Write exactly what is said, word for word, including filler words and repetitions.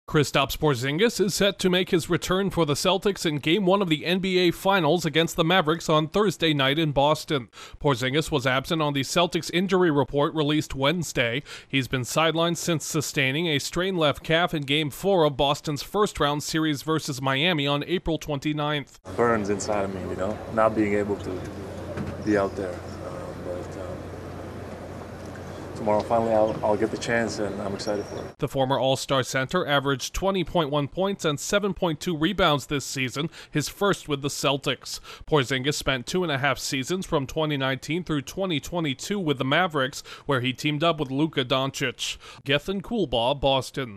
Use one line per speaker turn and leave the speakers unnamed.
Kristaps Porzingis is set to make his return for the Celtics in Game one of the N B A Finals against the Mavericks on Thursday night in Boston. Porzingis was absent on the Celtics injury report released Wednesday. He's been sidelined since sustaining a strained left calf in Game four of Boston's first-round series versus Miami on April twenty-ninth.
Burns inside of me, you know, not being able to be out there. Tomorrow, finally, I'll, I'll get the chance, and I'm excited for it.
The former All-Star center averaged twenty point one points and seven point two rebounds this season, his first with the Celtics. Porzingis spent two and a half seasons from twenty nineteen through twenty twenty-two with the Mavericks, where he teamed up with Luka Doncic. Gethin Coolbaugh, Boston.